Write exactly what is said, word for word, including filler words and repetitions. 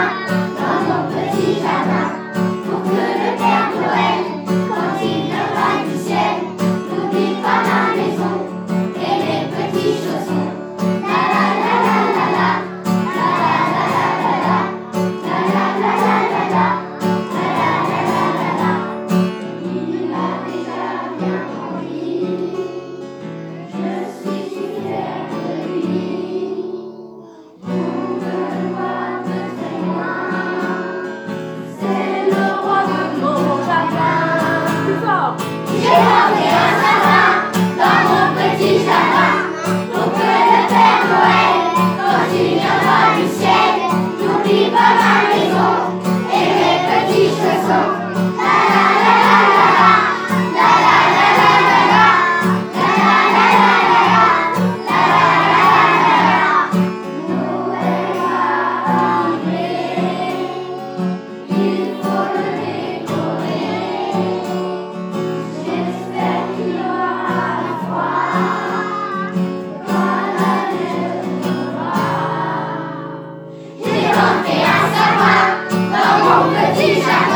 sapin dans mon petit jardin, pour que le Père Noël, quand il viendra du ciel, n'oublie pas ma maison et les petits chaussons. La la la la la la, la la la la la, la la la la la la, la la la la la la. Il a déjà bien grandi, je suis si fière de lui. On me voit de très loin, c'est le roi de mon jardin. Plus fort. J'ai planté un sapin dans mon petit jardin, pour que le Père Noël, quand il viendra du ciel, n'oublie pas ma maison et mes petits chaussons. La la la la la la, la la la la la la, la la la la la la, la la la la la la. Noël va arriver, il faut le décorer. J'espère qu'il aura froid quand la neige tombera. J'ai planté un sapin dans mon petit jardin,